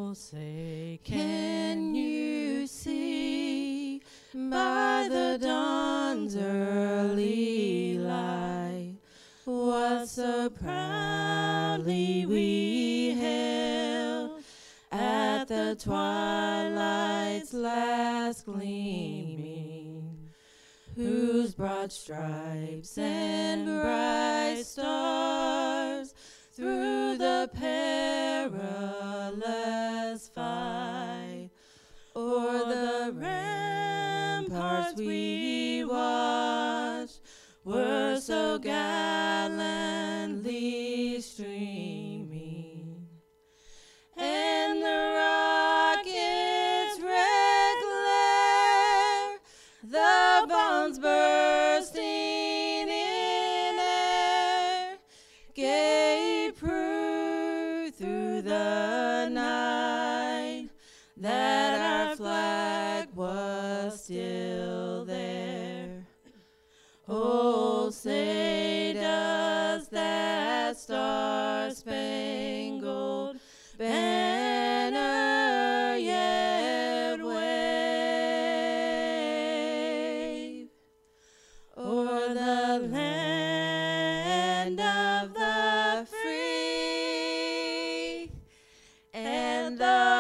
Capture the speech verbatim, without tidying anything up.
Oh, say, can you see by the dawn's early light what so proudly we hailed at the twilight's last gleaming, whose broad stripes and bright stars through the perilous fight o'er the ramparts we watched were so gallantly streaming, and the rocket's red glare, the bombs bursting in air, gave proof through the night that our flag was still there. Oh, say does that star-spangled banner yet wave o'er the land of the free and the